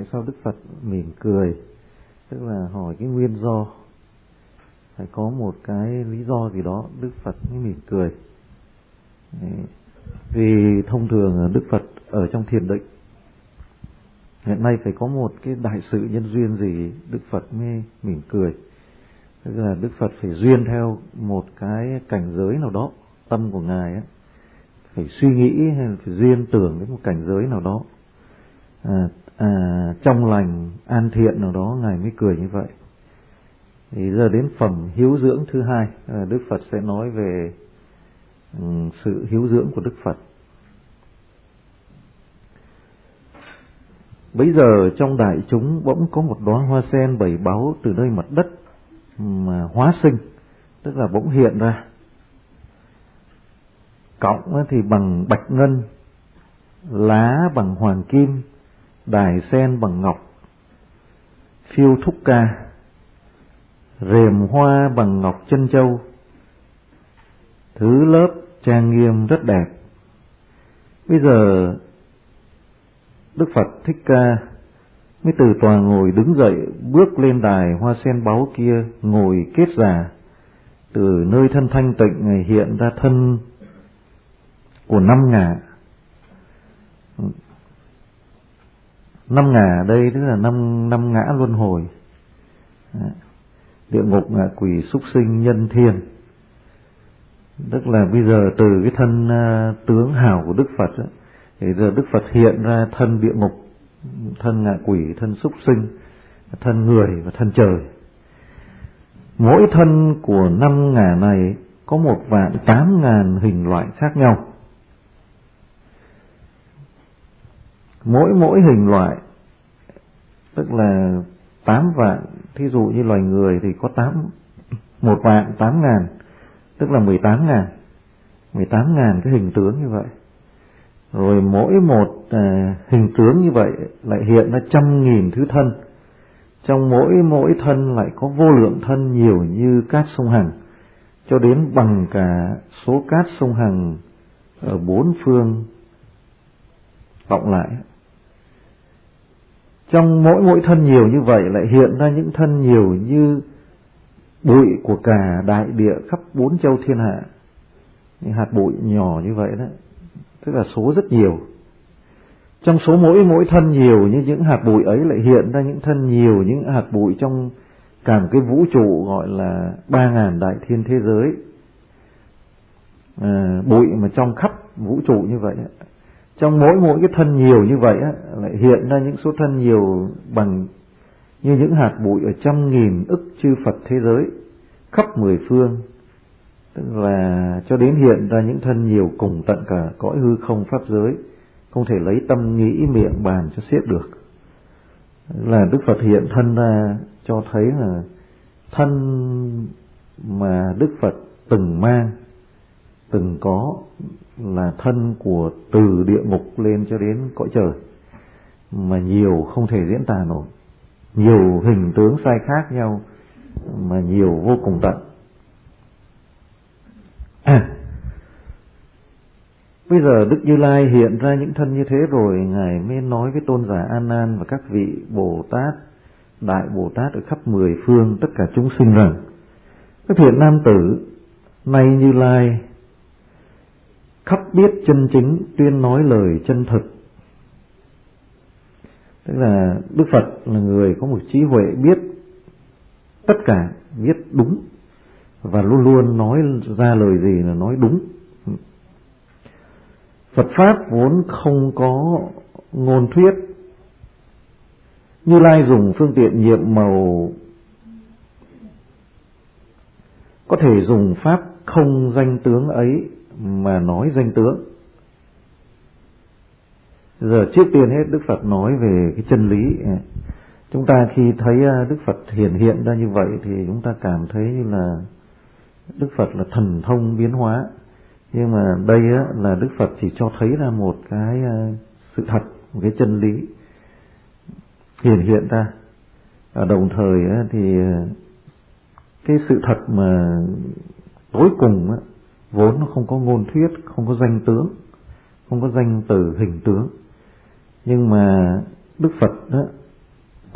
sao Đức Phật mỉm cười, tức là hỏi cái nguyên do, phải có một cái lý do gì đó Đức Phật mới mỉm cười. Vì thông thường Đức Phật ở trong thiền định, hiện nay phải có một cái đại sự nhân duyên gì Đức Phật mới mỉm cười. Tức là Đức Phật phải duyên theo một cái cảnh giới nào đó, tâm của Ngài ấy, phải suy nghĩ hay là phải duyên tưởng đến một cảnh giới nào đó, trong lành an thiện nào đó Ngài mới cười như vậy. Thì giờ đến phẩm hiếu dưỡng thứ hai, Đức Phật sẽ nói về sự hiếu dưỡng của Đức Phật. Bấy giờ trong đại chúng bỗng có một đóa hoa sen bảy báu từ nơi mặt đất mà hóa sinh, tức là bỗng hiện ra. Cọng thì bằng bạch ngân, lá bằng hoàng kim, đài sen bằng ngọc, phiêu thúc ca, rèm hoa bằng ngọc chân châu, thứ lớp trang nghiêm rất đẹp. Bây giờ Đức Phật Thích Ca mới từ tòa ngồi đứng dậy, bước lên đài hoa sen báu kia, ngồi kết già. Từ nơi thân thanh tịnh Ngài hiện ra thân của năm ngả. Năm ngả đây tức là năm ngã luân hồi: địa ngục, ngạ quỷ, súc sinh, nhân thiên. Tức là bây giờ từ cái thân tướng hào của Đức Phật ấy, thì giờ Đức Phật hiện ra thân địa ngục, thân ngạ quỷ, thân súc sinh, thân người và thân trời. Mỗi thân của năm ngả này có 1.800.000 hình loại khác nhau. Mỗi hình loại tức là 8 vạn. Thí dụ như loài người thì có 1.800.000, tức là 18.000 cái hình tướng như vậy. Rồi mỗi một hình tướng như vậy lại hiện ra 100.000 thứ thân. Trong mỗi thân lại có vô lượng thân nhiều như cát sông Hằng, cho đến bằng cả số cát sông Hằng ở 4 phương cộng lại. Trong mỗi thân nhiều như vậy lại hiện ra những thân nhiều như bụi của cả đại địa khắp 4 châu thiên hạ. Những hạt bụi nhỏ như vậy đó, tức là số rất nhiều. Trong số mỗi thân nhiều như những hạt bụi ấy lại hiện ra những thân nhiều những hạt bụi trong cả một cái vũ trụ gọi là 3.000 đại thiên thế giới. Bụi mà trong khắp vũ trụ như vậy. Trong mỗi cái thân nhiều như vậy lại hiện ra những số thân nhiều bằng như những hạt bụi ở 100.000 ức chư Phật thế giới khắp 10 phương. Tức là cho đến hiện ra những thân nhiều cùng tận cả cõi hư không pháp giới, không thể lấy tâm nghĩ miệng bàn cho xiết được. Là Đức Phật hiện thân ra cho thấy là thân mà Đức Phật từng mang, từng có là thân của từ địa ngục lên cho đến cõi trời, mà nhiều không thể diễn tả nổi, nhiều hình tướng sai khác nhau mà nhiều vô cùng tận. Bây giờ Đức Như Lai hiện ra những thân như thế rồi, Ngài mới nói với tôn giả A Nan và các vị Bồ Tát, Đại Bồ Tát ở khắp 10 phương tất cả chúng sinh rằng: các thiện nam tử, nay Như Lai khắp biết chân chính, tuyên nói lời chân thực. Tức là Đức Phật là người có một trí huệ biết tất cả, biết đúng, và luôn luôn nói ra lời gì là nói đúng. Phật Pháp vốn không có ngôn thuyết. Như Lai dùng phương tiện nhiệm màu, có thể dùng Pháp không danh tướng ấy mà nói danh tướng. Giờ trước tiên hết Đức Phật nói về cái chân lý. Chúng ta khi thấy Đức Phật hiện ra như vậy thì chúng ta cảm thấy như là Đức Phật là thần thông biến hóa. Nhưng mà đây là Đức Phật chỉ cho thấy ra một cái sự thật, một cái chân lý hiện ra. Ở đồng thời thì cái sự thật mà tối cùng vốn nó không có ngôn thuyết, không có danh tướng, không có danh từ hình tướng. Nhưng mà Đức Phật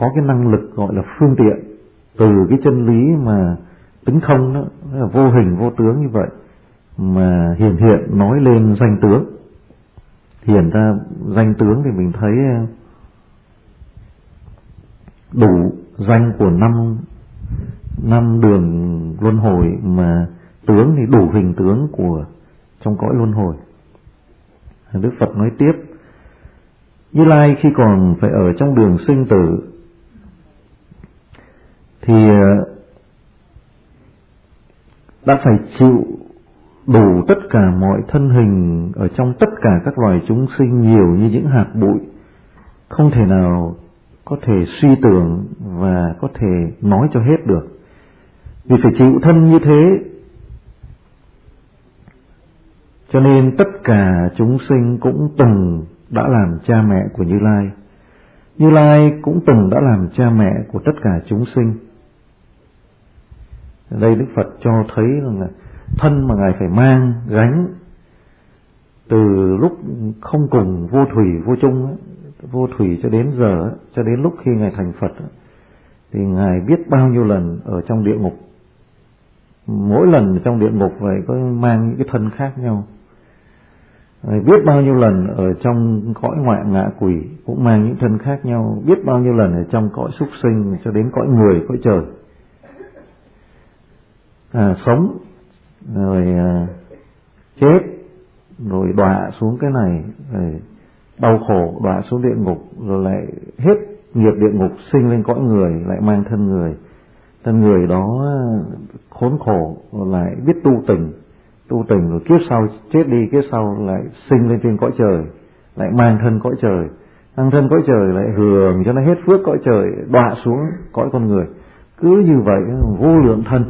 có cái năng lực gọi là phương tiện từ cái chân lý mà tính không đó, là vô hình vô tướng như vậy, mà hiện nói lên danh tướng. Hiện ra danh tướng thì mình thấy đủ danh của năm đường luân hồi, mà tướng thì đủ hình tướng của trong cõi luân hồi. Đức Phật nói tiếp, Như Lai khi còn phải ở trong đường sinh tử thì đã phải chịu đủ tất cả mọi thân hình ở trong tất cả các loài chúng sinh, nhiều như những hạt bụi, không thể nào có thể suy tưởng và có thể nói cho hết được. Vì phải chịu thân như thế, cho nên tất cả chúng sinh cũng từng đã làm cha mẹ của Như Lai. Như Lai cũng từng đã làm cha mẹ của tất cả chúng sinh. Ở đây Đức Phật cho thấy là thân mà Ngài phải mang, gánh từ lúc không cùng vô thủy vô chung, vô thủy cho đến giờ, cho đến lúc khi Ngài thành Phật, thì Ngài biết bao nhiêu lần ở trong địa ngục. Mỗi lần trong địa ngục vậy có mang những cái thân khác nhau. Ngài biết bao nhiêu lần ở trong cõi ngoại ngạ quỷ cũng mang những thân khác nhau. Biết bao nhiêu lần ở trong cõi súc sinh cho đến cõi người, cõi trời. Sống rồi chết, rồi đọa xuống cái này, rồi đau khổ đọa xuống địa ngục, rồi lại hết nghiệp địa ngục sinh lên cõi người, lại mang thân người. Thân người đó khốn khổ, rồi lại biết tu tình rồi kiếp sau chết đi, kiếp sau lại sinh lên trên cõi trời, lại mang thân cõi trời, mang thân cõi trời lại hưởng cho nó hết phước cõi trời, đọa xuống cõi con người. Cứ như vậy vô lượng thân,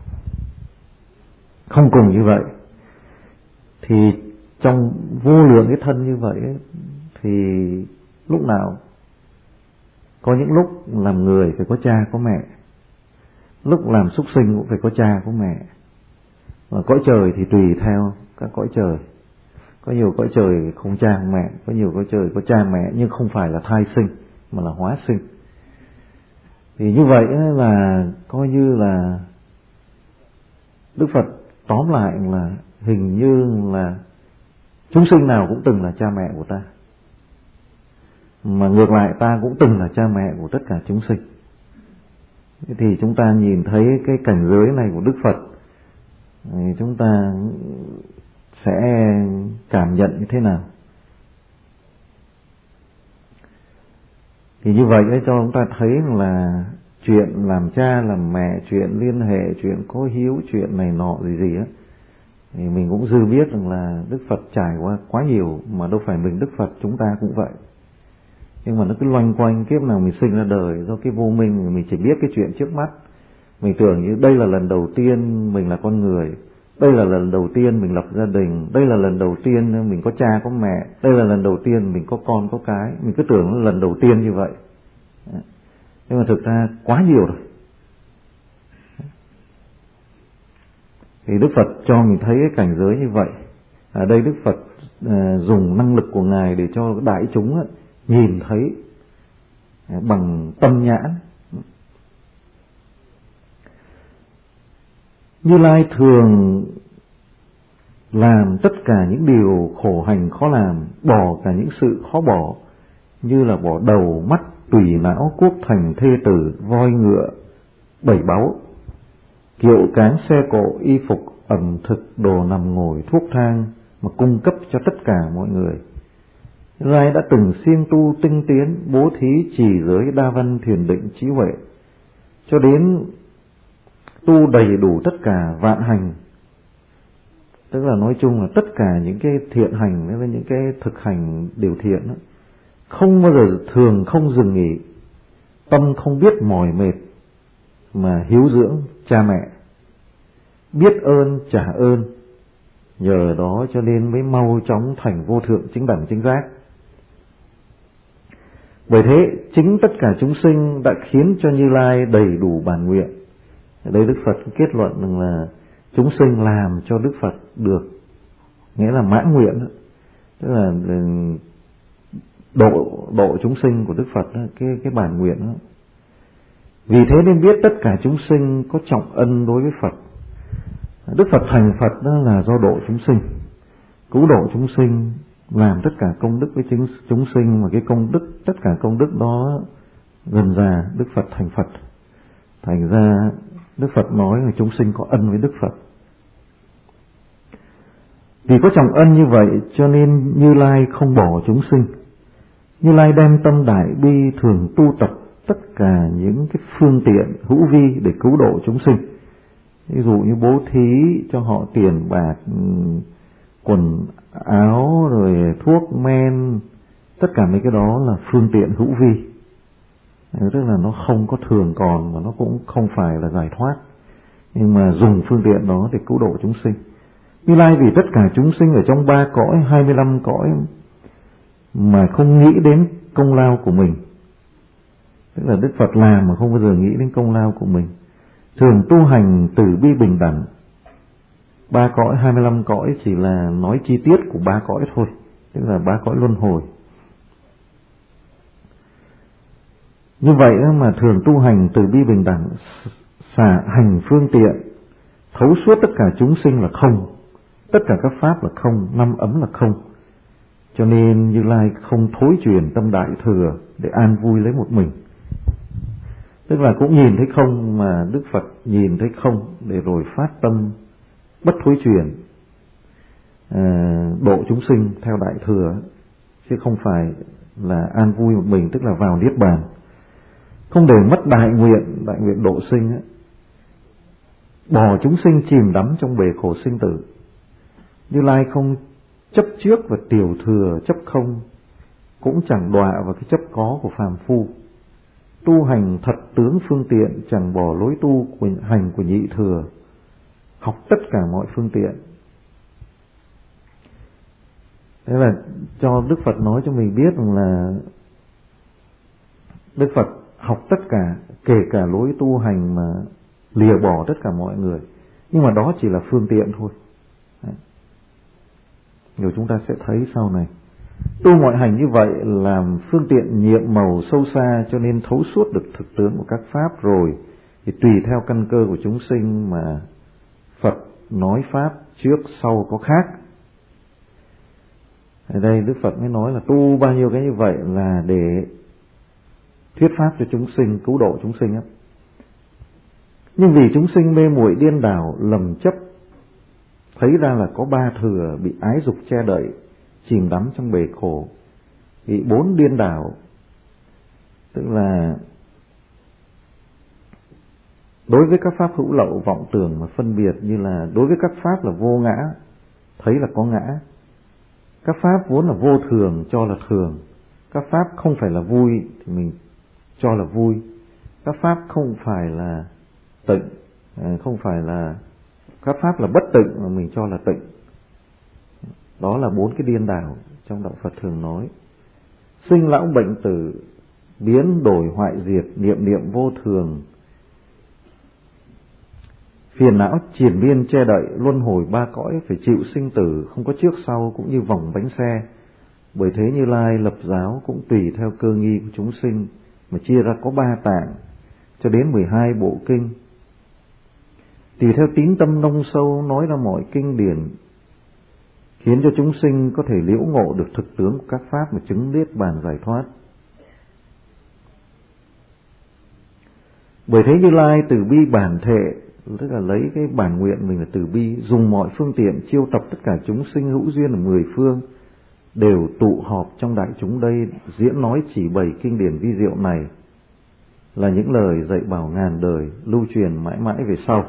không cùng như vậy. Thì trong vô lượng cái thân như vậy ấy, thì lúc nào có những lúc làm người phải có cha có mẹ, lúc làm súc sinh cũng phải có cha có mẹ. Và cõi trời thì tùy theo các cõi trời. Có nhiều cõi trời không cha không mẹ, có nhiều cõi trời có cha mẹ nhưng không phải là thai sinh mà là hóa sinh. Thì như vậy là coi như là Đức Phật tóm lại là hình như là chúng sinh nào cũng từng là cha mẹ của ta, mà ngược lại ta cũng từng là cha mẹ của tất cả chúng sinh. Thì chúng ta nhìn thấy cái cảnh giới này của Đức Phật, thì chúng ta sẽ cảm nhận như thế nào? Thì như vậy để cho chúng ta thấy là chuyện làm cha làm mẹ, chuyện liên hệ, chuyện có hiếu, chuyện này nọ gì á, thì mình cũng dư biết rằng là Đức Phật trải qua quá nhiều, mà đâu phải mình Đức Phật, chúng ta cũng vậy. Nhưng mà nó cứ loanh quanh, kiếp nào mình sinh ra đời do cái vô minh, mình chỉ biết cái chuyện trước mắt. Mình tưởng như đây là lần đầu tiên mình là con người, đây là lần đầu tiên mình lập gia đình, đây là lần đầu tiên mình có cha có mẹ, đây là lần đầu tiên mình có con có cái. Mình cứ tưởng là lần đầu tiên như vậy, nhưng mà thực ra quá nhiều rồi. Thì Đức Phật cho mình thấy cái cảnh giới như vậy. Ở đây Đức Phật dùng năng lực của Ngài để cho đại chúng nhìn thấy bằng tâm nhãn. Như Lai thường làm tất cả những điều khổ hành khó làm, bỏ cả những sự khó bỏ, như là bỏ đầu, mắt, tùy não, cuốc thành, thê tử, voi ngựa, bảy báu, kiệu cáng, xe cộ, y phục, ẩm thực, đồ nằm ngồi, thuốc thang mà cung cấp cho tất cả mọi người. Như Lai đã từng siêng tu tinh tiến, bố thí, trì giới, đa văn, thiền định, trí huệ, cho đến tu đầy đủ tất cả vạn hành. Tức là nói chung là tất cả những cái thiện hành với những cái thực hành điều thiện đó, không bao giờ thường không dừng nghỉ, tâm không biết mỏi mệt, mà hiếu dưỡng cha mẹ, biết ơn trả ơn, nhờ đó cho nên mới mau chóng thành vô thượng chính đẳng chính giác. Bởi thế chính tất cả chúng sinh đã khiến cho Như Lai đầy đủ bản nguyện. Ở đây Đức Phật kết luận rằng là chúng sinh làm cho Đức Phật được, nghĩa là mãn nguyện đó. Tức là độ chúng sinh của Đức Phật đó, cái bản nguyện đó, Vì thế nên biết tất cả chúng sinh có trọng ân đối với Phật. Đức Phật thành Phật đó là do độ chúng sinh, cứu độ chúng sinh, làm tất cả công đức với chúng sinh, mà cái công đức, tất cả công đức đó dần dà Đức Phật thành Phật. Thành ra Đức Phật nói là chúng sinh có ân với Đức Phật. Vì có trọng ân như vậy cho nên Như Lai không bỏ chúng sinh. Như Lai đem tâm đại bi thường tu tập tất cả những cái phương tiện hữu vi để cứu độ chúng sinh. Ví dụ như bố thí cho họ tiền bạc, quần áo, rồi thuốc men, tất cả mấy cái đó là phương tiện hữu vi. Tức là nó không có thường còn, mà nó cũng không phải là giải thoát, nhưng mà dùng phương tiện đó để cứu độ chúng sinh. Như Lai vì tất cả chúng sinh ở trong 3 cõi, 25 cõi mà không nghĩ đến công lao của mình. Tức là Đức Phật làm mà không bao giờ nghĩ đến công lao của mình. Thường tu hành từ bi bình đẳng. 3 cõi, 25 cõi chỉ là nói chi tiết của 3 cõi thôi, tức là 3 cõi luân hồi. Như vậy mà thường tu hành từ bi bình đẳng, xả hành phương tiện, thấu suốt tất cả chúng sinh là không, tất cả các pháp là không, 5 ấm là không. Cho nên Như Lai không thối chuyển tâm đại thừa để an vui lấy một mình. Tức là cũng nhìn thấy không, mà Đức Phật nhìn thấy không để rồi phát tâm bất thối chuyển, độ chúng sinh theo đại thừa, chứ không phải là an vui một mình, tức là vào niết bàn. Không để mất đại nguyện độ sinh ấy, bỏ chúng sinh chìm đắm trong bể khổ sinh tử. Như Lai không chấp trước và tiểu thừa, chấp không, cũng chẳng đọa vào cái chấp có của phàm phu. Tu hành thật tướng phương tiện, chẳng bỏ lối tu hành của nhị thừa, học tất cả mọi phương tiện. Thế là cho Đức Phật nói cho mình biết rằng là Đức Phật học tất cả, kể cả lối tu hành mà lìa bỏ tất cả mọi người. Nhưng mà đó chỉ là phương tiện thôi. Rồi chúng ta sẽ thấy sau này. Tu mọi hành như vậy làm phương tiện nhiệm màu sâu xa, cho nên thấu suốt được thực tướng của các pháp rồi thì tùy theo căn cơ của chúng sinh mà Phật nói pháp trước sau có khác. Ở đây Đức Phật mới nói là tu bao nhiêu cái như vậy là để thuyết pháp cho chúng sinh, cứu độ chúng sinh á. Nhưng vì chúng sinh mê muội điên đảo, lầm chấp, thấy ra là có 3 thừa bị ái dục che đậy, chìm đắm trong bể khổ. Thì 4 điên đảo, tức là đối với các pháp hữu lậu vọng tưởng mà phân biệt, như là đối với các pháp là vô ngã, thấy là có ngã. Các pháp vốn là vô thường, cho là thường. Các pháp không phải là vui thì mình cho là vui. Các pháp không phải là tịnh, không phải là, các pháp là bất tịnh mà mình cho là tịnh. Đó là 4 cái điên đảo trong đạo Phật thường nói. Sinh lão bệnh tử, biến đổi hoại diệt, niệm niệm vô thường, phiền não triền miên che đậy, luân hồi 3 cõi, phải chịu sinh tử, không có trước sau, cũng như vòng bánh xe. Bởi thế Như Lai lập giáo cũng tùy theo cơ nghi của chúng sinh mà chia ra có 3 tạng cho đến 12 bộ kinh. Tùy theo tín tâm nông sâu nói ra mọi kinh điển, khiến cho chúng sinh có thể liễu ngộ được thực tướng của các pháp mà chứng niết bàn giải thoát. Bởi thế Như Lai từ bi bản thể, tức là lấy cái bản nguyện mình là từ bi, dùng mọi phương tiện chiêu tập tất cả chúng sinh hữu duyên ở 10 phương, đều tụ họp trong đại chúng đây, diễn nói chỉ bày kinh điển vi diệu này, là những lời dạy bảo ngàn đời, lưu truyền mãi mãi về sau.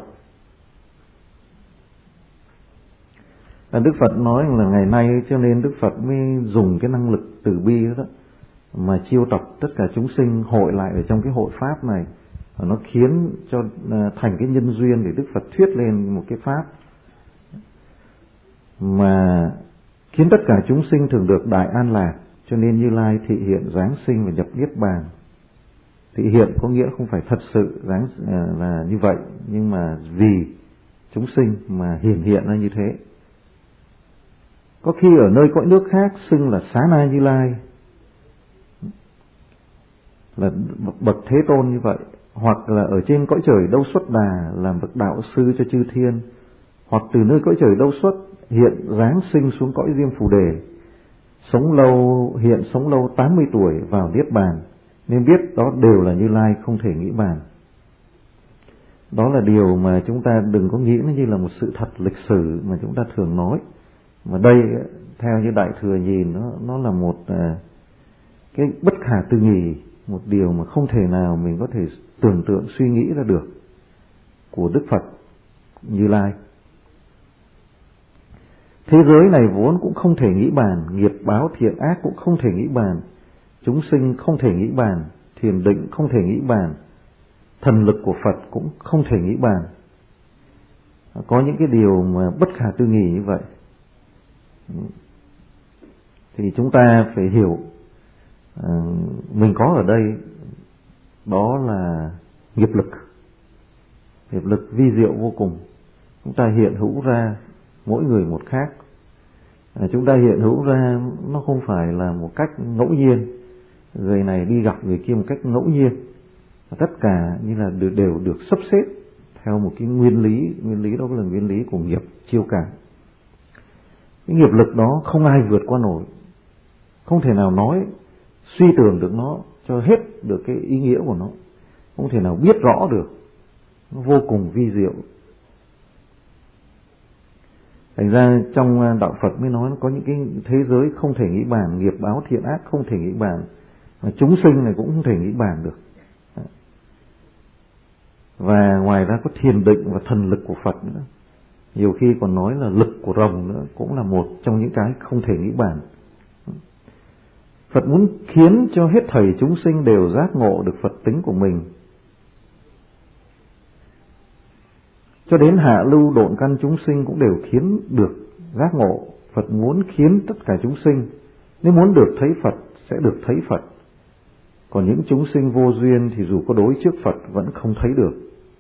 Đức Phật nói là ngày nay cho nên Đức Phật mới dùng cái năng lực từ bi đó mà chiêu tập tất cả chúng sinh hội lại ở trong cái hội pháp này, và nó khiến cho thành cái nhân duyên để Đức Phật thuyết lên một cái pháp mà khiến tất cả chúng sinh thường được đại an lạc. Cho nên Như Lai thị hiện giáng sinh và nhập niết bàn. Thị hiện có nghĩa không phải thật sự giáng là như vậy, nhưng mà vì chúng sinh mà hiện ra như thế. Có khi ở nơi cõi nước khác xưng là Xá Na Như Lai, là bậc Thế Tôn như vậy. hoặc là ở trên cõi trời đâu xuất đà làm bậc đạo sư cho chư thiên, hoặc từ nơi cõi trời đâu xuất hiện giáng sinh xuống cõi Diêm Phù Đề, sống lâu 80 tuổi vào niết bàn, nên biết đó đều là Như Lai không thể nghĩ bàn. Đó là điều mà chúng ta đừng có nghĩ nó như là một sự thật lịch sử mà chúng ta thường nói. Mà đây theo như Đại Thừa nhìn nó là một cái bất khả tư nghị, một điều mà không thể nào mình có thể tưởng tượng suy nghĩ ra được của Đức Phật Như Lai. Thế giới này vốn cũng không thể nghĩ bàn, nghiệp báo thiện ác cũng không thể nghĩ bàn, chúng sinh không thể nghĩ bàn, thiền định không thể nghĩ bàn, thần lực của Phật cũng không thể nghĩ bàn. Có những cái điều mà bất khả tư nghị như vậy thì chúng ta phải hiểu mình có ở đây đó là nghiệp lực vi diệu vô cùng. Chúng ta hiện hữu ra mỗi người một khác. Chúng ta hiện hữu ra nó không phải là một cách ngẫu nhiên, người này đi gặp người kia một cách ngẫu nhiên. Tất cả như là đều được sắp xếp theo một cái nguyên lý đó là nguyên lý của nghiệp chiêu cảm. Cái nghiệp lực đó không ai vượt qua nổi, không thể nào nói suy tưởng được nó cho hết được cái ý nghĩa của nó, không thể nào biết rõ được, nó vô cùng vi diệu. Thành ra trong đạo Phật mới nói nó có những cái thế giới không thể nghĩ bàn, nghiệp báo thiện ác không thể nghĩ bàn, mà chúng sinh này cũng không thể nghĩ bàn được. Và ngoài ra có thiền định và thần lực của Phật nữa, nhiều khi còn nói là lực của rồng nữa, cũng là một trong những cái không thể nghĩ bàn. Phật muốn khiến cho hết thảy chúng sinh đều giác ngộ được Phật tính của mình. Cho đến hạ lưu độn căn chúng sinh cũng đều khiến được giác ngộ. Phật muốn khiến tất cả chúng sinh, nếu muốn được thấy Phật sẽ được thấy Phật. Còn những chúng sinh vô duyên thì dù có đối trước Phật vẫn không thấy được.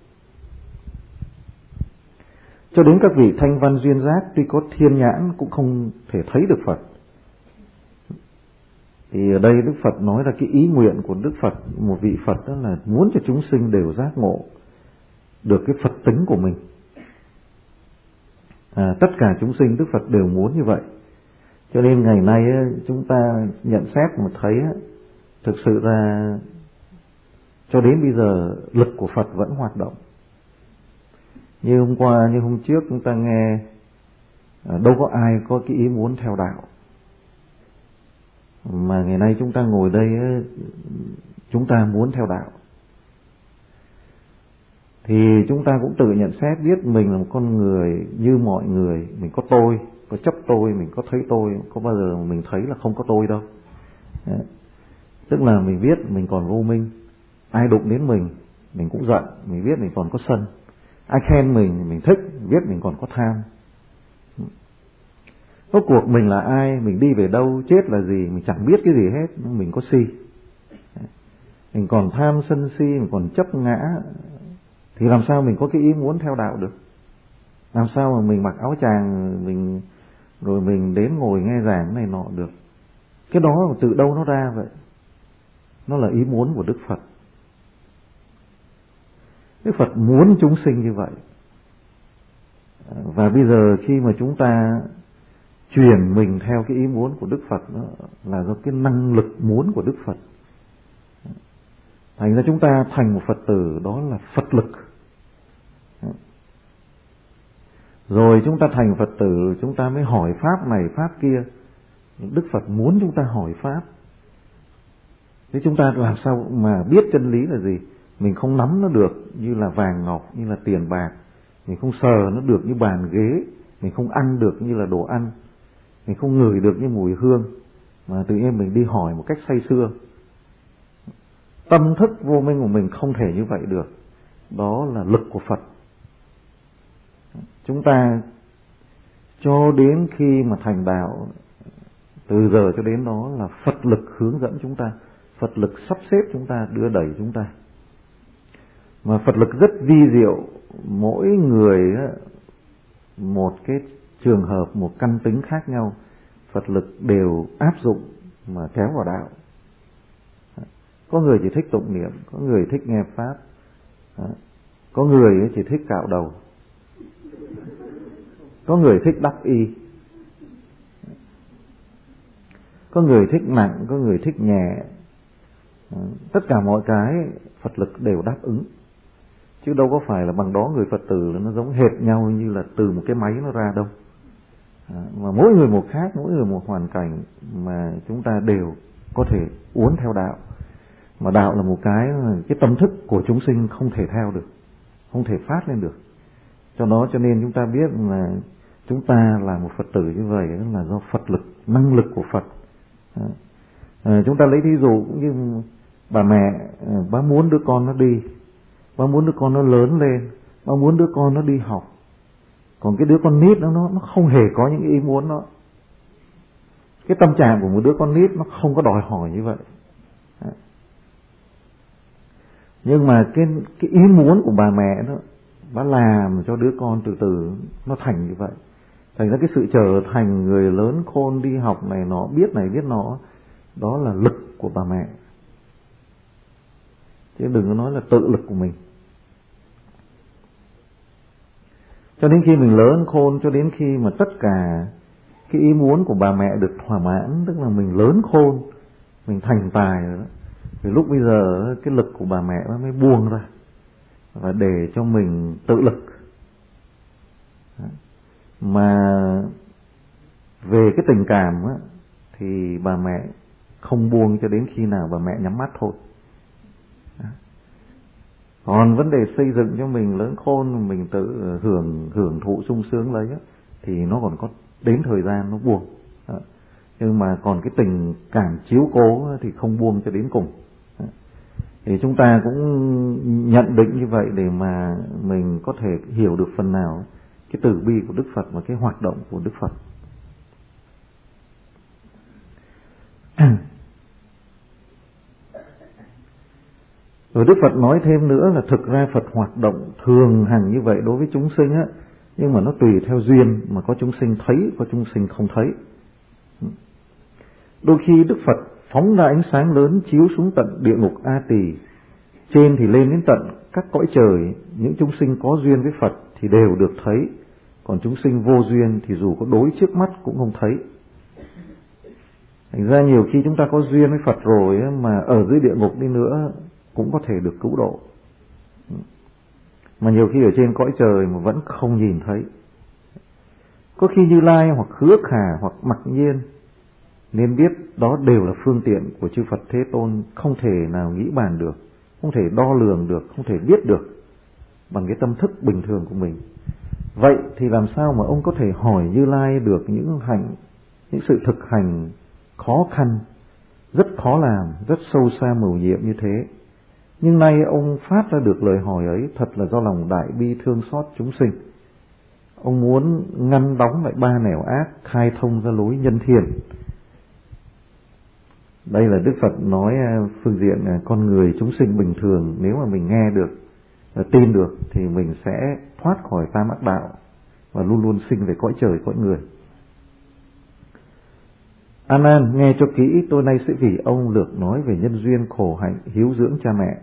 Cho đến các vị thanh văn duyên giác tuy có thiên nhãn cũng không thể thấy được Phật. Thì ở đây Đức Phật nói là cái ý nguyện của Đức Phật, một vị Phật đó là muốn cho chúng sinh đều giác ngộ được cái Phật tính của mình. Tất cả chúng sinh Đức Phật đều muốn như vậy. Cho nên ngày nay chúng ta nhận xét mà thấy thực sự ra cho đến bây giờ lực của Phật vẫn hoạt động. Như hôm qua, như hôm trước chúng ta nghe đâu có ai có cái ý muốn theo đạo. Mà ngày nay chúng ta ngồi đây chúng ta muốn theo đạo. Thì chúng ta cũng tự nhận xét biết mình là một con người như mọi người. Mình có tôi, có chấp tôi, mình có thấy tôi. Có bao giờ mình thấy là không có tôi đâu. Đấy. Tức là mình biết mình còn vô minh. Ai đụng đến mình cũng giận. Mình biết mình còn có sân. Ai khen mình thích, biết mình còn có tham. Rốt cuộc mình là ai, mình đi về đâu, chết là gì, mình chẳng biết cái gì hết. Mình có si. Mình còn tham sân si, mình còn chấp ngã. Thì làm sao mình có cái ý muốn theo đạo được? Làm sao mà mình mặc áo chàng rồi mình đến ngồi nghe giảng này nọ được? Cái đó từ đâu nó ra vậy? Nó là ý muốn của Đức Phật. Đức Phật muốn chúng sinh như vậy. Và bây giờ khi mà chúng ta chuyển mình theo cái ý muốn của Đức Phật, đó là do cái năng lực muốn của Đức Phật. Thành ra chúng ta thành một Phật tử, đó là Phật lực. Rồi chúng ta thành Phật tử, chúng ta mới hỏi Pháp này, Pháp kia. Đức Phật muốn chúng ta hỏi Pháp. Thế chúng ta làm sao mà biết chân lý là gì? Mình không nắm nó được như là vàng ngọc, như là tiền bạc. Mình không sờ nó được như bàn ghế. Mình không ăn được như là đồ ăn. Mình không ngửi được như mùi hương. Mà tự nhiên mình đi hỏi một cách say sưa. Tâm thức vô minh của mình không thể như vậy được. Đó là lực của Phật. Chúng ta cho đến khi mà thành đạo, từ giờ cho đến đó là Phật lực hướng dẫn chúng ta, Phật lực sắp xếp chúng ta, đưa đẩy chúng ta. Mà Phật lực rất vi diệu, mỗi người một cái trường hợp, một căn tính khác nhau, Phật lực đều áp dụng mà kéo vào đạo. Có người chỉ thích tụng niệm, có người thích nghe Pháp, Có người chỉ thích cạo đầu, có người thích đắp y, có người thích nặng, có người thích nhẹ. Tất cả mọi cái Phật lực đều đáp ứng, chứ đâu có phải là bằng đó người Phật tử nó giống hệt nhau như là từ một cái máy nó ra đâu. Mà mỗi người một khác, mỗi người một hoàn cảnh, mà chúng ta đều có thể uốn theo đạo. Mà đạo là một cái tâm thức của chúng sinh không thể theo được, không thể phát lên được. Cho nên chúng ta biết là chúng ta là một Phật tử như vậy là do Phật lực, năng lực của Phật. Chúng ta lấy thí dụ cũng như bà mẹ, bà muốn đứa con nó đi, bà muốn đứa con nó lớn lên, bà muốn đứa con nó đi học. Còn cái đứa con nít nó không hề có những ý muốn đó. Cái tâm trạng của một đứa con nít nó không có đòi hỏi như vậy. Nhưng mà cái ý muốn của bà mẹ đó, bà làm cho đứa con từ từ nó thành như vậy. Thành ra cái sự trở thành người lớn khôn đi học này nó, biết này biết nó, đó là lực của bà mẹ, chứ đừng có nói là tự lực của mình. Cho đến khi mình lớn khôn, cho đến khi mà tất cả cái ý muốn của bà mẹ được thỏa mãn, tức là mình lớn khôn, mình thành tài rồi đó, thì lúc bây giờ cái lực của bà mẹ mới buông ra và để cho mình tự lực. Mà về cái tình cảm á, thì bà mẹ không buông cho đến khi nào bà mẹ nhắm mắt thôi. Còn vấn đề xây dựng cho mình lớn khôn, mình tự hưởng thụ sung sướng lấy á, thì nó còn có đến thời gian nó buông. Nhưng mà còn cái tình cảm chiếu cố thì không buông cho đến cùng. Thì chúng ta cũng nhận định như vậy để mà mình có thể hiểu được phần nào cái từ bi của Đức Phật và cái hoạt động của Đức Phật. Rồi Đức Phật nói thêm nữa là thực ra Phật hoạt động thường hằng như vậy đối với chúng sinh á, nhưng mà nó tùy theo duyên, mà có chúng sinh thấy, có chúng sinh không thấy. Đôi khi Đức Phật phóng ra ánh sáng lớn chiếu xuống tận địa ngục A Tỳ, trên thì lên đến tận các cõi trời, những chúng sinh có duyên với Phật thì đều được thấy, còn chúng sinh vô duyên thì dù có đối trước mắt cũng không thấy. Thành ra nhiều khi chúng ta có duyên với Phật rồi mà ở dưới địa ngục đi nữa cũng có thể được cứu độ, mà nhiều khi ở trên cõi trời mà vẫn không nhìn thấy. Có khi Như Lai hoặc Khứa Khả hoặc Mặc Nhiên, nên biết đó đều là phương tiện của chư Phật Thế Tôn, không thể nào nghĩ bàn được, không thể đo lường được, không thể biết được bằng cái tâm thức bình thường của mình. Vậy thì làm sao mà ông có thể hỏi Như Lai được những sự thực hành khó khăn, rất khó làm, rất sâu xa mầu nhiệm như thế? Nhưng nay ông phát ra được lời hỏi ấy thật là do lòng đại bi thương xót chúng sinh. Ông muốn ngăn đóng lại ba nẻo ác, khai thông ra lối nhân thiên. Đây là Đức Phật nói phương diện con người chúng sinh bình thường, nếu mà mình nghe được, tin được thì mình sẽ thoát khỏi tam ác đạo và luôn luôn sinh về cõi trời, cõi người. A Nan, nghe cho kỹ, tôi nay sẽ vì ông lược nói về nhân duyên khổ hạnh hiếu dưỡng cha mẹ.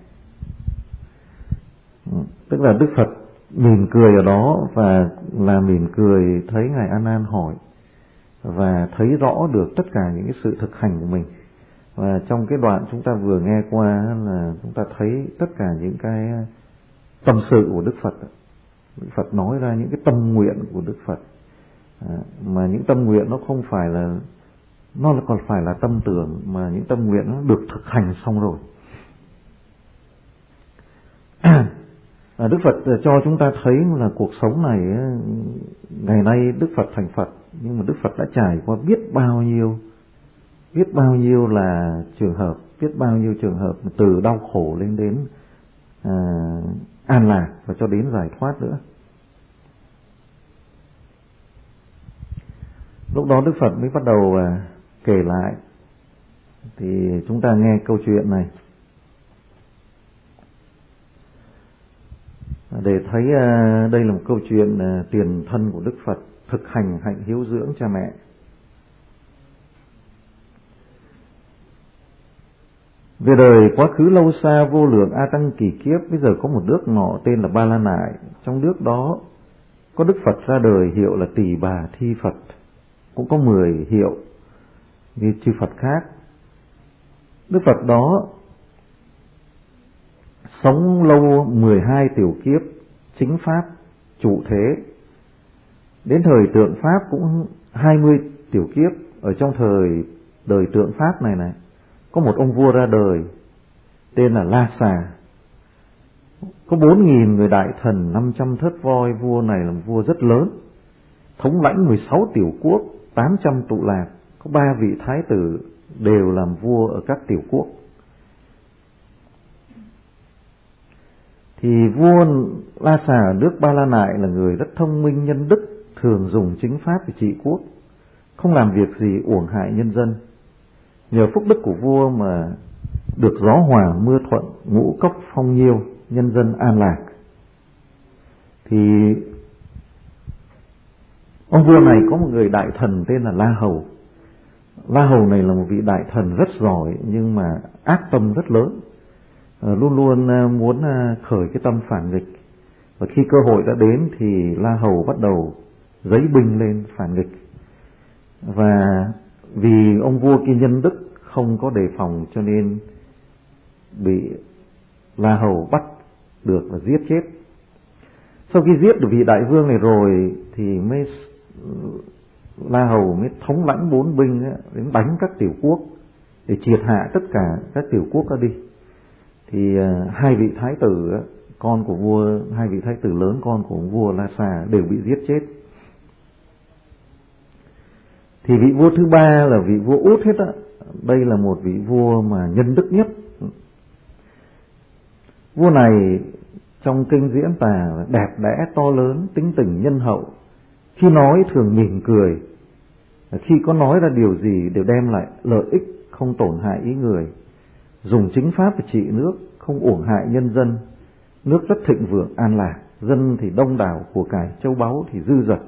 Tức là Đức Phật mỉm cười ở đó, và là mỉm cười thấy Ngài A Nan hỏi và thấy rõ được tất cả những cái sự thực hành của mình. Và trong cái đoạn chúng ta vừa nghe qua là chúng ta thấy tất cả những cái tâm sự của Đức Phật. Đức Phật nói ra những cái tâm nguyện của Đức Phật, mà những tâm nguyện nó không phải là, nó còn phải là tâm tưởng, mà những tâm nguyện nó được thực hành xong rồi. Đức Phật cho chúng ta thấy là cuộc sống này, ngày nay Đức Phật thành Phật, nhưng mà Đức Phật đã trải qua biết bao nhiêu là trường hợp, biết bao nhiêu trường hợp từ đau khổ lên đến an lạc và cho đến giải thoát nữa. Lúc đó Đức Phật mới bắt đầu kể lại, thì chúng ta nghe câu chuyện này để thấy đây là một câu chuyện tiền thân của Đức Phật thực hành hạnh hiếu dưỡng cha mẹ. Về đời quá khứ lâu xa vô lượng a tăng kỳ kiếp, bây giờ có một nước nọ tên là Ba La Nại. Trong nước đó có Đức Phật ra đời hiệu là Tỳ Bà Thi Phật, cũng có 10 hiệu như chư Phật khác. Đức Phật đó sống lâu 12 tiểu kiếp, chính pháp trụ thế. Đến thời tượng pháp cũng 20 tiểu kiếp. Ở trong thời đời tượng pháp này có một ông vua ra đời tên là La Xà. Có 4.000 người đại thần, 500 thớt voi. Vua này là một vua rất lớn, thống lãnh 16 tiểu quốc, 800 tụ lạc. Có 3 vị thái tử đều làm vua ở các tiểu quốc. Thì vua La Xà ở nước Ba La Nại là người rất thông minh nhân đức, thường dùng chính pháp để trị quốc, không làm việc gì uổng hại nhân dân. Nhờ phúc đức của vua mà được gió hòa mưa thuận, ngũ cốc phong nhiêu, nhân dân an lạc. Thì ông vua này có một người đại thần tên là La Hầu. La Hầu này là một vị đại thần rất giỏi, nhưng mà ác tâm rất lớn, luôn luôn muốn khởi cái tâm phản nghịch. Và khi cơ hội đã đến thì La Hầu bắt đầu giấy binh lên phản nghịch. Và vì ông vua kia nhân đức không có đề phòng cho nên bị La Hầu bắt được và giết chết. Sau khi giết được vị đại vương này rồi thì La Hầu mới thống lãnh 4 binh đến đánh các tiểu quốc để triệt hạ tất cả các tiểu quốc đó đi. Thì 2 vị thái tử con của vua, 2 vị thái tử lớn con của vua La Xà đều bị giết chết. Thì vị vua thứ 3 là vị vua Út hết á. Đây là một vị vua mà nhân đức nhất. Vua này trong kinh diễn tả đẹp đẽ to lớn, tính tình nhân hậu, khi nói thường mỉm cười, khi có nói ra điều gì đều đem lại lợi ích, không tổn hại ý người, dùng chính pháp để trị nước, không uổng hại nhân dân, nước rất thịnh vượng an lạc, dân thì đông đảo, của cải châu báu thì dư dật,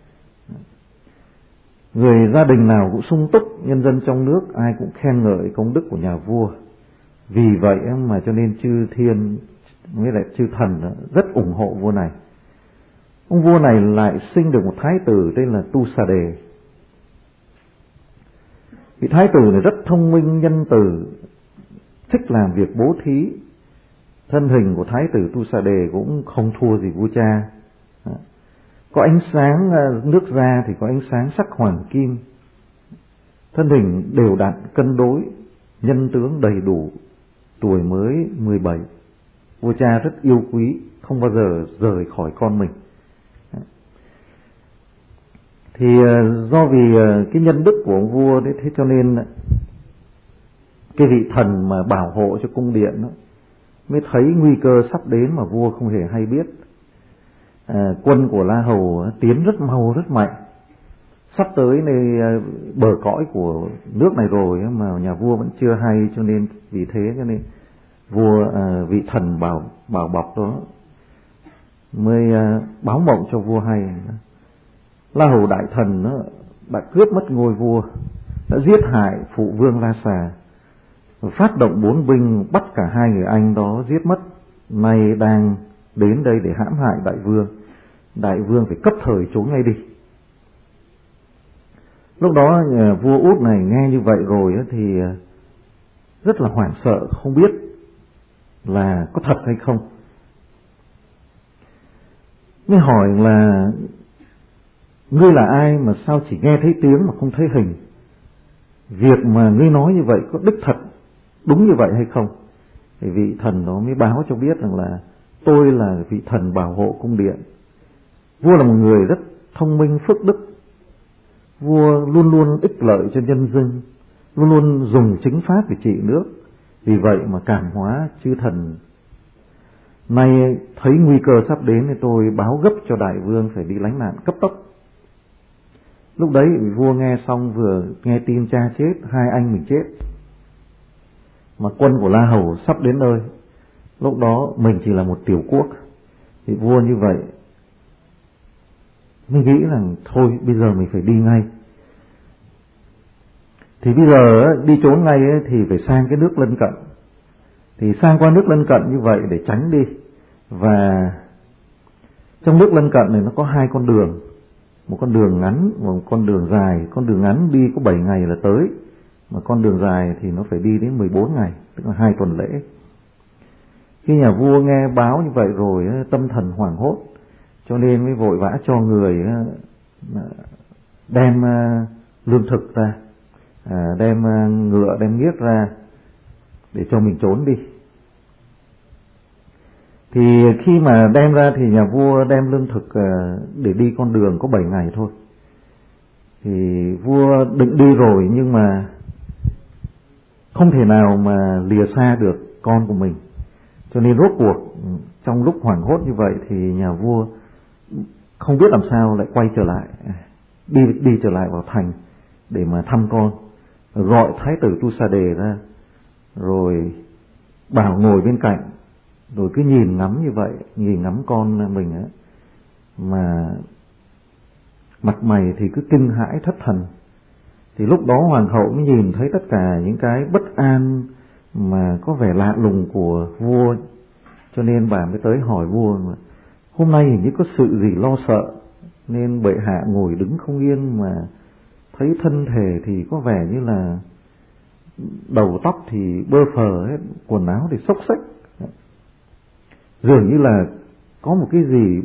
người gia đình nào cũng sung túc, nhân dân trong nước ai cũng khen ngợi công đức của nhà vua. Vì vậy mà cho nên chư thiên với lại chư thần rất ủng hộ vua này. Ông vua này lại sinh được một thái tử tên là Tu Xà Đề. Vị thái tử này rất thông minh nhân từ, thích làm việc bố thí. Thân hình của thái tử Tu Xà Đề cũng không thua gì vua cha. Có ánh sáng nước da thì có ánh sáng sắc hoàng kim. Thân hình đều đặn cân đối, nhân tướng đầy đủ, tuổi mới 17. Vua cha rất yêu quý, không bao giờ rời khỏi con mình. Thì do vì cái nhân đức của ông vua đấy, thế cho nên cái vị thần mà bảo hộ cho cung điện đó, mới thấy nguy cơ sắp đến mà vua không hề hay biết. Quân của La Hầu tiến rất mau rất mạnh, sắp tới nơi bờ cõi của nước này rồi mà nhà vua vẫn chưa hay, cho nên vì thế cho nên vua vị thần bảo bọc đó mới báo mộng cho vua hay. La Hầu đại thần đó đã cướp mất ngôi vua, đã giết hại phụ vương La Xà, phát động 4 binh bắt cả 2 người anh đó giết mất, nay đang đến đây để hãm hại đại vương. Đại vương phải cấp thời trốn ngay đi. Lúc đó vua Út này nghe như vậy rồi thì rất là hoảng sợ, không biết là có thật hay không. Mới hỏi là ngươi là ai mà sao chỉ nghe thấy tiếng mà không thấy hình? Việc mà ngươi nói như vậy có đích thật đúng như vậy hay không? Thì vị thần đó mới báo cho biết rằng là tôi là vị thần bảo hộ cung điện. Vua là một người rất thông minh phước đức. Vua luôn luôn ích lợi cho nhân dân, luôn luôn dùng chính pháp để trị nước. Vì vậy mà cảm hóa chư thần. Nay thấy nguy cơ sắp đến thì tôi báo gấp cho đại vương phải đi lánh nạn cấp tốc. Lúc đấy vua nghe xong vừa nghe tin cha chết, 2 anh mình chết, mà quân của La Hầu sắp đến nơi. Lúc đó mình chỉ là một tiểu quốc, thì vua như vậy mới nghĩ rằng thôi bây giờ mình phải đi ngay. Thì bây giờ đi trốn ngay thì phải sang cái nước lân cận. Thì sang qua nước lân cận như vậy để tránh đi. Và trong nước lân cận này nó có hai con đường, một con đường ngắn và một con đường dài. Con đường ngắn đi có 7 ngày là tới, mà con đường dài thì nó phải đi đến 14 ngày, tức là 2 tuần lễ. Khi nhà vua nghe báo như vậy rồi tâm thần hoảng hốt, cho nên mới vội vã cho người đem lương thực ra, đem ngựa, đem nghiếc ra để cho mình trốn đi. Thì khi mà đem ra thì nhà vua đem lương thực để đi con đường có 7 ngày thôi. Thì vua định đi rồi nhưng mà không thể nào mà lìa xa được con của mình. Cho nên rốt cuộc trong lúc hoảng hốt như vậy thì nhà vua không biết làm sao lại quay trở lại, đi trở lại vào thành để mà thăm con. Gọi thái tử Tu Sa Đề ra, rồi bảo ngồi bên cạnh, rồi cứ nhìn ngắm như vậy, nhìn ngắm con mình á, mà mặt mày thì cứ kinh hãi thất thần. Thì lúc đó hoàng hậu mới nhìn thấy tất cả những cái bất an mà có vẻ lạ lùng của vua, cho nên bà mới tới hỏi vua mà hôm nay hình như có sự gì lo sợ, nên bệ hạ ngồi đứng không yên, mà thấy thân thể thì có vẻ như là đầu tóc thì bơ phờ hết, quần áo thì xốc xếch, dường như là có một cái gì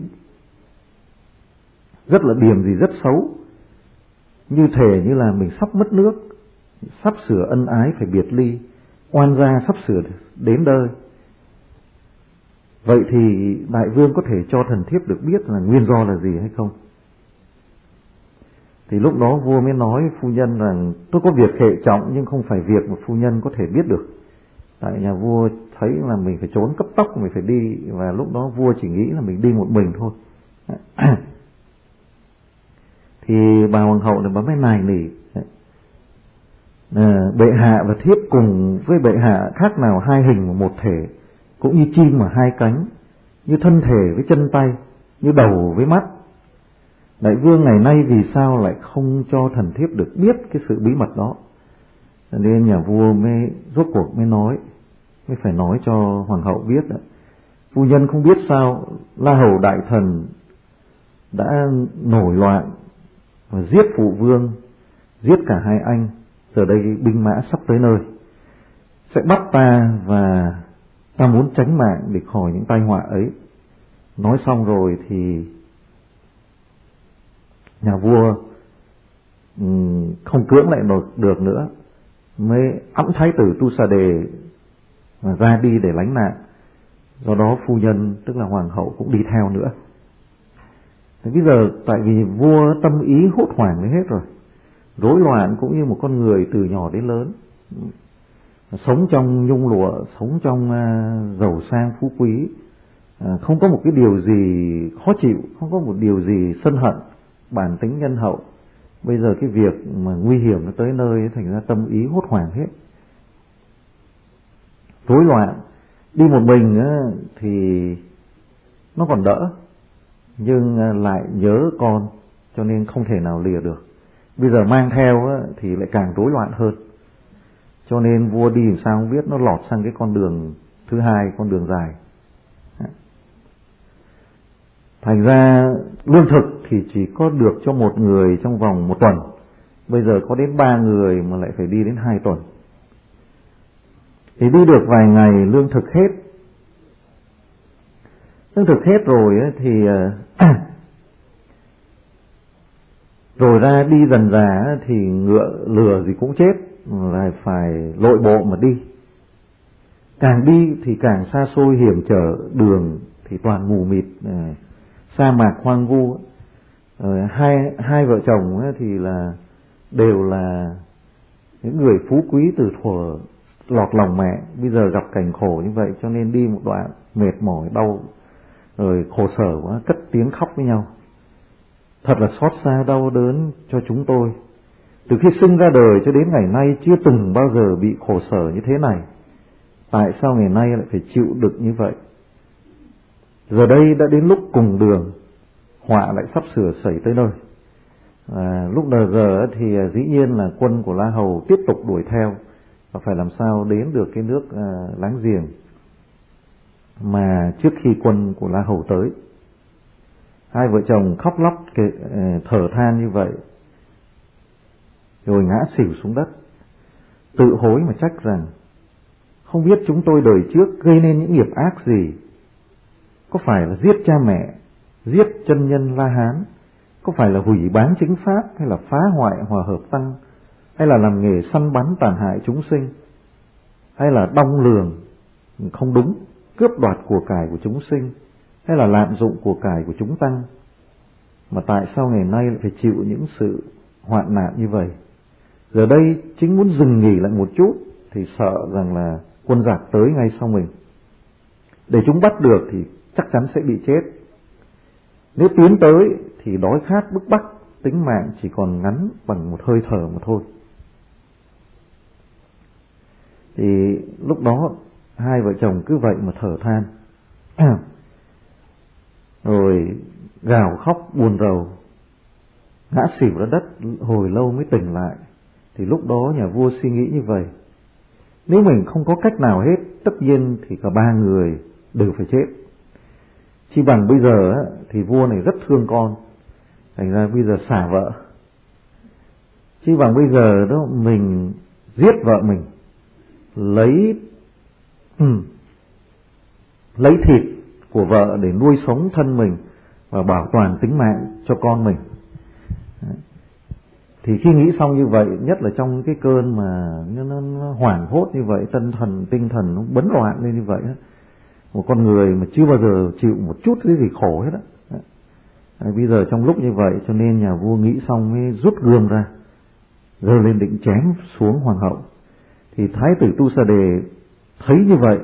rất là điềm gì rất xấu, như thể như là mình sắp mất nước, sắp sửa ân ái phải biệt ly, oan gia sắp sửa đến đời. Vậy thì đại vương có thể cho thần thiếp được biết là nguyên do là gì hay không? Thì lúc đó vua mới nói phu nhân rằng tôi có việc hệ trọng nhưng không phải việc mà phu nhân có thể biết được. Tại nhà vua thấy là mình phải trốn cấp tốc, mình phải đi, và lúc đó vua chỉ nghĩ là mình đi một mình thôi. Thì bà hoàng hậu này bà mới nài nỉ, bệ hạ và thiếp cùng với bệ hạ khác nào hai hình một thể, cũng như chim mà hai cánh, như thân thể với chân tay, như đầu với mắt. Đại vương ngày nay vì sao lại không cho thần thiếp được biết cái sự bí mật đó? Nên nhà vua mới rốt cuộc mới phải nói cho hoàng hậu biết đó. Phu nhân không biết sao La Hầu đại thần đã nổi loạn và giết phụ vương, giết cả hai anh. Giờ đây binh mã sắp tới nơi, sẽ bắt ta, và ta muốn tránh mạng để khỏi những tai họa ấy. Nói xong rồi thì nhà vua không cưỡng lại được nữa, mới ẵm thái tử Tu Sa Đề và ra đi để lánh nạn. Do đó phu nhân tức là hoàng hậu cũng đi theo nữa. Thế bây giờ tại vì vua tâm ý hốt hoảng mới hết rồi, rối loạn cũng như một con người từ nhỏ đến lớn, sống trong nhung lụa, sống trong giàu sang phú quý, không có một cái điều gì khó chịu, không có một điều gì sân hận, bản tính nhân hậu. Bây giờ cái việc mà nguy hiểm nó tới nơi, thành ra tâm ý hốt hoảng hết, rối loạn. Đi một mình thì nó còn đỡ, nhưng lại nhớ con, cho nên không thể nào lìa được. Bây giờ mang theo thì lại càng rối loạn hơn. Cho nên vua đi làm sao không biết, nó lọt sang cái con đường thứ hai, con đường dài. Thành ra lương thực thì chỉ có được cho một người trong vòng 1 tuần. Bây giờ có đến 3 người mà lại phải đi đến 2 tuần. Thì đi được vài ngày lương thực hết. Lương thực hết rồi thì rồi ra đi dần dà thì ngựa lừa gì cũng chết, lại phải lội bộ mà đi. Càng đi thì càng xa xôi hiểm trở, đường thì toàn mù mịt, sa mạc hoang vu. Hai vợ chồng thì là đều là những người phú quý từ thuở lọt lòng mẹ, bây giờ gặp cảnh khổ như vậy, cho nên đi một đoạn mệt mỏi đau, rồi khổ sở quá, cất tiếng khóc với nhau. Thật là xót xa đau đớn cho chúng tôi. Từ khi sinh ra đời cho đến ngày nay chưa từng bao giờ bị khổ sở như thế này. Tại sao ngày nay lại phải chịu đựng như vậy? Giờ đây đã đến lúc cùng đường, họa lại sắp sửa xảy tới nơi. Lúc giờ thì dĩ nhiên là quân của La Hầu tiếp tục đuổi theo, và phải làm sao đến được cái nước láng giềng mà trước khi quân của La Hầu tới. Hai vợ chồng khóc lóc thở than như vậy, rồi ngã xỉu xuống đất, tự hối mà trách rằng không biết chúng tôi đời trước gây nên những nghiệp ác gì, có phải là giết cha mẹ, giết chân nhân La Hán, có phải là hủy bán chính pháp, hay là phá hoại hòa hợp tăng, hay là làm nghề săn bắn tàn hại chúng sinh, hay là đong lường không đúng, cướp đoạt của cải của chúng sinh, hay là lạm dụng của cải của chúng tăng, mà tại sao ngày nay lại phải chịu những sự hoạn nạn như vậy? Giờ đây chính muốn dừng nghỉ lại một chút thì sợ rằng là quân giặc tới ngay sau mình. Để chúng bắt được thì chắc chắn sẽ bị chết. Nếu tiến tới thì đói khát bức bách, tính mạng chỉ còn ngắn bằng một hơi thở mà thôi. Thì lúc đó hai vợ chồng cứ vậy mà thở than, rồi gào khóc buồn rầu, ngã xỉu ra đất hồi lâu mới tỉnh lại. Thì lúc đó nhà vua suy nghĩ như vậy: nếu mình không có cách nào hết, tất nhiên thì cả ba người đều phải chết. Chỉ bằng bây giờ thì vua này rất thương con, thành ra bây giờ xả vợ. Chỉ bằng bây giờ đó mình giết vợ mình, lấy thịt của vợ để nuôi sống thân mình và bảo toàn tính mạng cho con mình. Thì khi nghĩ xong như vậy, nhất là trong cái cơn mà nó hoảng hốt như vậy, tinh thần nó bấn loạn lên như vậy, một con người mà chưa bao giờ chịu một chút cái gì khổ hết á. Bây giờ trong lúc như vậy cho nên nhà vua nghĩ xong mới rút gươm ra, giơ lên định chém xuống hoàng hậu. Thì thái tử Tu Sa Đề thấy như vậy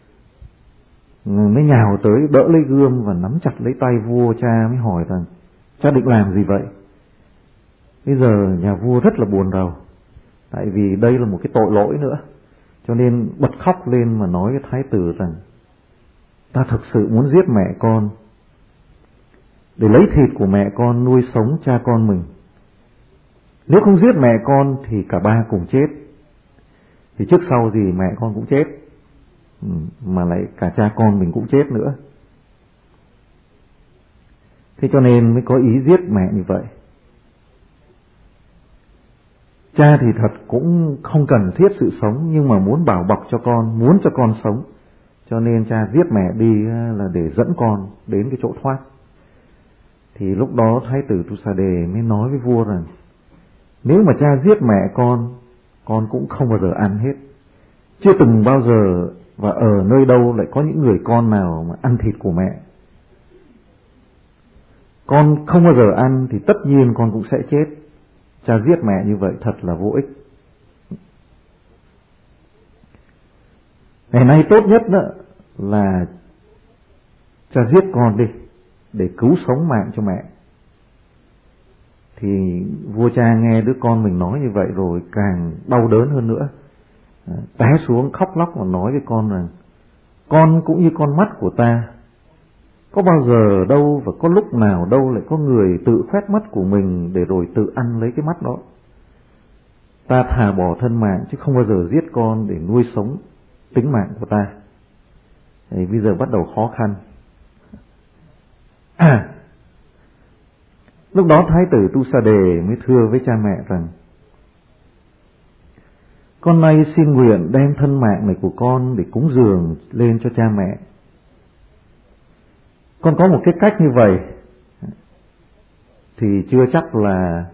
mới nhào tới đỡ lấy gươm và nắm chặt lấy tay vua. Cha mới hỏi rằng: cha định làm gì vậy? Bây giờ nhà vua rất là buồn rầu, tại vì đây là một cái tội lỗi nữa, cho nên bật khóc lên mà nói với thái tử rằng: ta thực sự muốn giết mẹ con để lấy thịt của mẹ con nuôi sống cha con mình. Nếu không giết mẹ con thì cả ba cùng chết, thì trước sau gì mẹ con cũng chết, mà lại cả cha con mình cũng chết nữa. Thế cho nên mới có ý giết mẹ như vậy. Cha thì thật cũng không cần thiết sự sống, nhưng mà muốn bảo bọc cho con, muốn cho con sống, cho nên cha giết mẹ đi là để dẫn con đến cái chỗ thoát. Thì lúc đó thái tử Tu Sa Đề mới nói với vua rằng: nếu mà cha giết mẹ con cũng không bao giờ ăn hết. Chưa từng bao giờ và ở nơi đâu lại có những người con nào mà ăn thịt của mẹ. Con không bao giờ ăn thì tất nhiên con cũng sẽ chết. Cha giết mẹ như vậy thật là vô ích. Ngày nay tốt nhất đó là cha giết con đi, để cứu sống mạng cho mẹ. Thì vua cha nghe đứa con mình nói như vậy rồi càng đau đớn hơn nữa, té xuống khóc lóc và nói với con rằng: con cũng như con mắt của ta, có bao giờ đâu và có lúc nào đâu lại có người tự khoét mắt của mình để rồi tự ăn lấy cái mắt đó. Ta thà bỏ thân mạng chứ không bao giờ giết con để nuôi sống tính mạng của ta. Thì bây giờ bắt đầu khó khăn. Lúc đó thái tử Tu Sa Đề mới thưa với cha mẹ rằng: con nay xin nguyện đem thân mạng này của con để cúng dường lên cho cha mẹ. Con có một cái cách như vậy thì chưa chắc là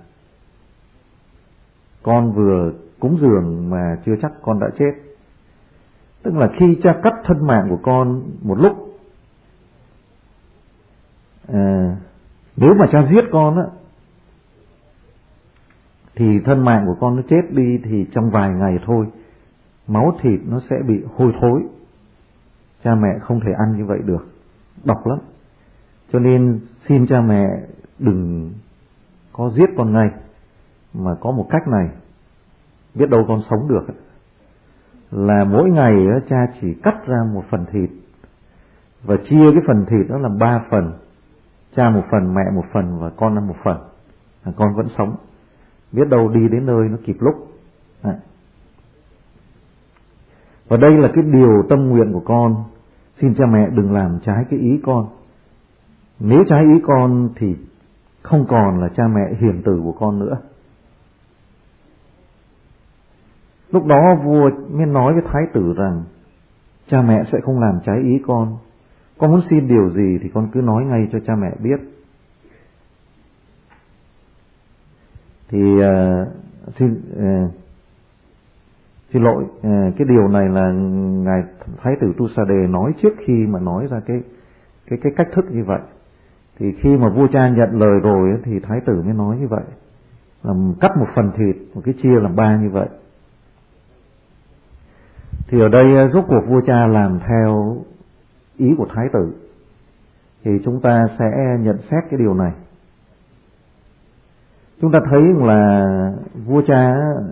con vừa cúng dường mà chưa chắc con đã chết. Tức là khi cha cắt thân mạng của con một lúc, nếu mà cha giết con á, thì thân mạng của con nó chết đi thì trong vài ngày thôi, máu thịt nó sẽ bị hôi thối. Cha mẹ không thể ăn như vậy được, độc lắm. Cho nên xin cha mẹ đừng có giết con ngay, mà có một cách này, biết đâu con sống được. Là mỗi ngày cha chỉ cắt ra một phần thịt và chia cái phần thịt đó làm 3 phần. Cha một phần, mẹ một phần và con ăn một phần, con vẫn sống. Biết đâu đi đến nơi nó kịp lúc. Và đây là cái điều tâm nguyện của con. xin cha mẹ đừng làm trái cái ý con. Nếu trái ý con thì không còn là cha mẹ hiền tử của con nữa. Lúc đó vua mới nói với thái tử rằng cha mẹ sẽ không làm trái ý con muốn xin điều gì thì con cứ nói ngay cho cha mẹ biết. Thì xin lỗi, cái điều này là ngài thái tử Tu Sa Đề nói trước khi mà nói ra cái cách thức như vậy. Thì khi mà vua cha nhận lời rồi thì thái tử mới nói như vậy, là cắt một phần thịt, một cái chia làm 3 như vậy. Thì ở đây rốt cuộc vua cha làm theo ý của thái tử. Thì chúng ta sẽ nhận xét cái điều này. Chúng ta thấy là vua cha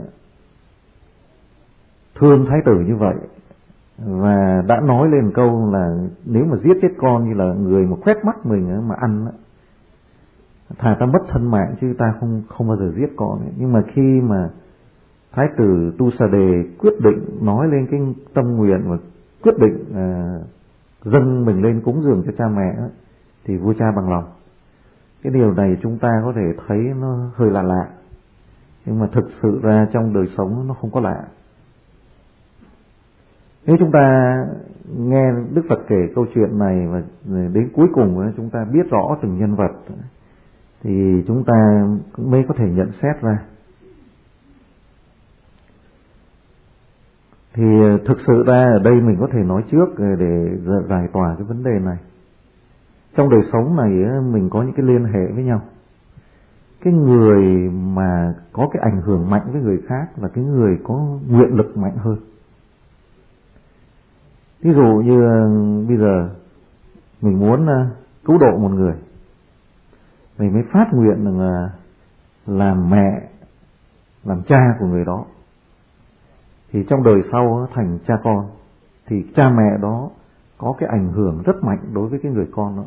thương thái tử như vậy, và đã nói lên câu là nếu mà giết chết con như là người mà quét mắt mình mà ăn, thà ta mất thân mạng chứ ta không bao giờ giết con. Nhưng mà khi mà thái tử Tu Sa Đề quyết định nói lên cái tâm nguyện và quyết định dâng mình lên cúng dường cho cha mẹ thì vua cha bằng lòng. Cái điều này chúng ta có thể thấy nó hơi lạ, nhưng mà thực sự ra trong đời sống nó không có lạ. Nếu chúng ta nghe Đức Phật kể câu chuyện này và đến cuối cùng chúng ta biết rõ từng nhân vật thì chúng ta mới có thể nhận xét ra. Thì thực sự ra ở đây mình có thể nói trước để giải tỏa cái vấn đề này. Trong đời sống này mình có những cái liên hệ với nhau. Cái người mà có cái ảnh hưởng mạnh với người khác là cái người có nguyện lực mạnh hơn. Ví dụ như bây giờ mình muốn cứu độ một người, mình mới phát nguyện là làm mẹ, làm cha của người đó. Thì trong đời sau thành cha con, thì cha mẹ đó có cái ảnh hưởng rất mạnh đối với cái người con đó.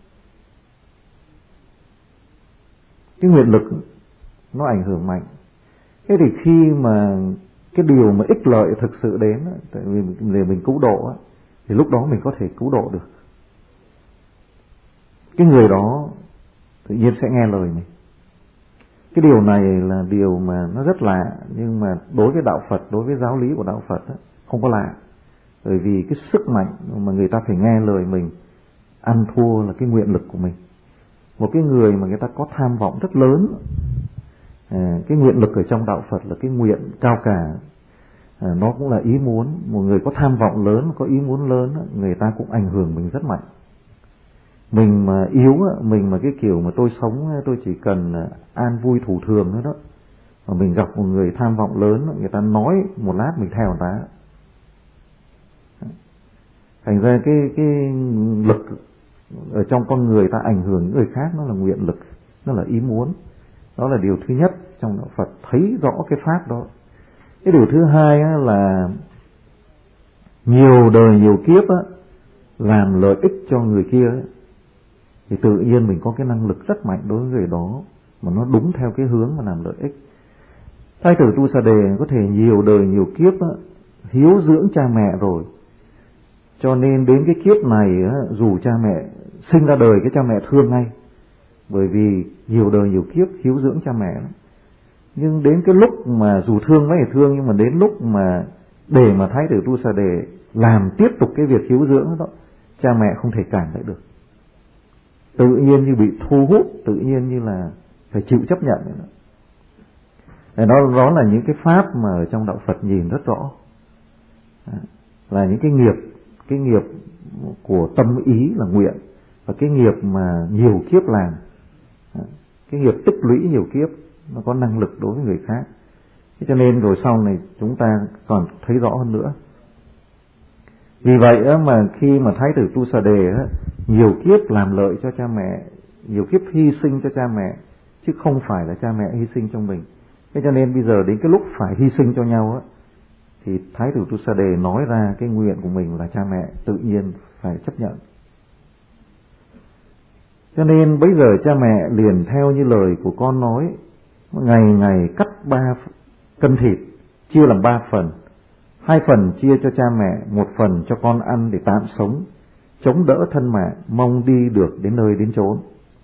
Cái nguyện lực nó ảnh hưởng mạnh. Thế thì khi mà cái điều mà ích lợi thực sự đến, tại vì để mình cứu độ, thì lúc đó mình có thể cứu độ được. Cái người đó tự nhiên sẽ nghe lời mình. Cái điều này là điều mà nó rất lạ, nhưng mà đối với đạo Phật, đối với giáo lý của đạo Phật không có lạ. Bởi vì cái sức mạnh mà người ta phải nghe lời mình ăn thua là cái nguyện lực của mình. Một cái người mà người ta có tham vọng rất lớn, cái nguyện lực ở trong đạo Phật là cái nguyện cao cả, nó cũng là ý muốn. Một người có tham vọng lớn, có ý muốn lớn, người ta cũng ảnh hưởng mình rất mạnh. Mình mà yếu, mình mà cái kiểu mà tôi sống tôi chỉ cần an vui thủ thường thôi đó, mà mình gặp một người tham vọng lớn, người ta nói một lát mình theo người ta. Thành ra cái lực ở trong con người ta ảnh hưởng những người khác, nó là nguyện lực, nó là ý muốn. Đó là điều thứ nhất trong đạo Phật, thấy rõ cái pháp đó. Cái điều thứ hai là nhiều đời nhiều kiếp làm lợi ích cho người kia thì tự nhiên mình có cái năng lực rất mạnh đối với người đó, mà nó đúng theo cái hướng mà làm lợi ích. Thái tử Tu Sa Đề có thể nhiều đời nhiều kiếp hiếu dưỡng cha mẹ rồi, cho nên đến cái kiếp này dù cha mẹ sinh ra đời, cái cha mẹ thương ngay, bởi vì nhiều đời nhiều kiếp hiếu dưỡng cha mẹ. Nhưng đến cái lúc mà dù thương mấy thì thương, nhưng mà đến lúc mà để mà Thái tử Tu Sa Đề làm tiếp tục cái việc hiếu dưỡng đó, cha mẹ không thể cản lại được, tự nhiên như bị thu hút, tự nhiên như là phải chịu chấp nhận. Đó là những cái pháp mà ở trong đạo Phật nhìn rất rõ, là những cái nghiệp của tâm ý là nguyện, và cái nghiệp mà nhiều kiếp làm, cái nghiệp tích lũy nhiều kiếp, nó có năng lực đối với người khác. Thế cho nên rồi sau này chúng ta còn thấy rõ hơn nữa. Vì vậy mà khi mà Thái tử Tu Sa Đề nhiều kiếp làm lợi cho cha mẹ, nhiều kiếp hy sinh cho cha mẹ, chứ không phải là cha mẹ hy sinh cho mình. Thế cho nên bây giờ đến cái lúc phải hy sinh cho nhau thì Thái tử Tu Sa Đề nói ra cái nguyện của mình là cha mẹ tự nhiên phải chấp nhận. Cho nên bây giờ cha mẹ liền theo như lời của con nói, ngày ngày cắt 3 cân thịt, chia làm 3 phần. 2 phần chia cho cha mẹ, 1 phần cho con ăn để tạm sống. chống đỡ thân mạng, mong đi được đến nơi đến chốn.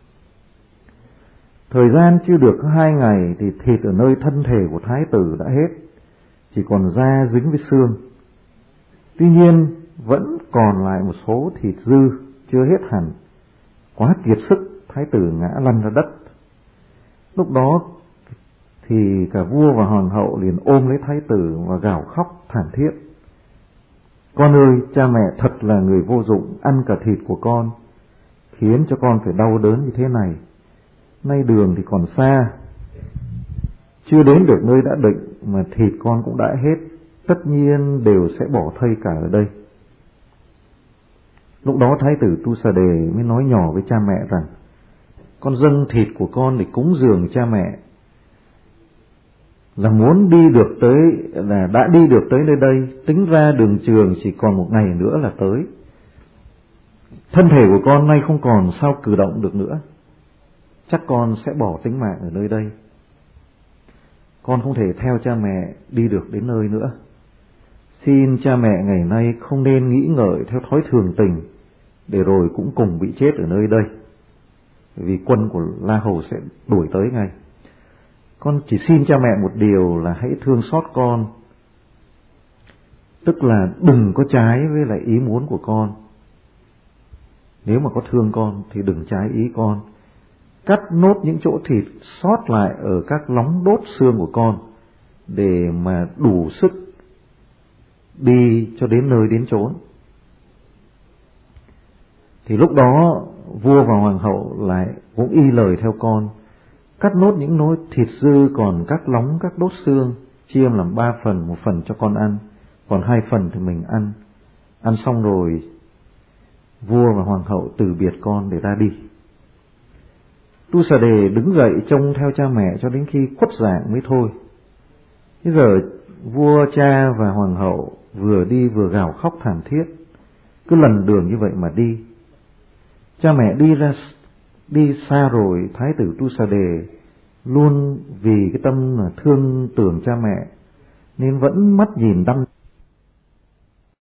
Thời gian chưa được 2 ngày thì thịt ở nơi thân thể của thái tử đã hết, chỉ còn da dính với xương. Tuy nhiên vẫn còn lại một số thịt dư chưa hết hẳn. Quá kiệt sức, thái tử ngã lăn ra đất. Lúc đó thì cả vua và hoàng hậu liền ôm lấy thái tử và gào khóc thảm thiết. Con ơi, cha mẹ thật là người vô dụng, ăn cả thịt của con, khiến cho con phải đau đớn như thế này. Nay đường thì còn xa, chưa đến được nơi đã định mà thịt con cũng đã hết, tất nhiên đều sẽ bỏ thây cả ở đây. Lúc đó thái tử Tu Xà Đề mới nói nhỏ với cha mẹ rằng: con dâng thịt của con để cúng dường cha mẹ, là muốn đi được tới, là đã đi được tới nơi đây, tính ra đường trường chỉ còn 1 ngày nữa là tới. Thân thể của con nay không còn sao cử động được nữa, chắc con sẽ bỏ tính mạng ở nơi đây. Con không thể theo cha mẹ đi được đến nơi nữa. Xin cha mẹ ngày nay không nên nghĩ ngợi theo thói thường tình, để rồi cũng cùng bị chết ở nơi đây, vì quân của La Hầu sẽ đuổi tới ngay. Con chỉ xin cha mẹ một điều là hãy thương xót con, tức là đừng có trái với lại ý muốn của con. Nếu mà có thương con thì đừng trái ý con. Cắt nốt những chỗ thịt sót lại ở các lóng đốt xương của con, để mà đủ sức đi cho đến nơi đến chốn. Thì lúc đó vua và hoàng hậu lại cũng y lời theo con, cắt nốt những nốt thịt dư còn các lóng các đốt xương, chia làm 3 phần, 1 phần cho con ăn, còn 2 phần thì mình ăn. Ăn xong rồi vua và hoàng hậu từ biệt con để ra đi. Tu Xà Đề đứng dậy trông theo cha mẹ cho đến khi khuất dạng mới thôi. Bây giờ vua cha và hoàng hậu vừa đi vừa gào khóc thảm thiết, cứ lần đường như vậy mà đi. Cha mẹ đi xa rồi, thái tử Tu Xà Đề luôn vì cái tâm thương tưởng cha mẹ nên vẫn mắt nhìn đăm